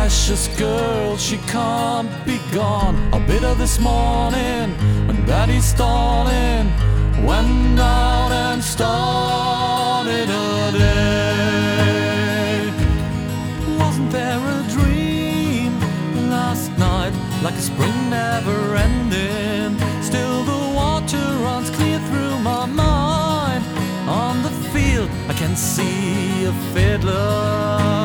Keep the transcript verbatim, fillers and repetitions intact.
precious girl, she can't be gone. I bid her this morning when Betty stalling went out and started her day. Wasn't there a dream last night, like a spring never ending? Still the water runs clear through my mind. On the field I can see a fiddler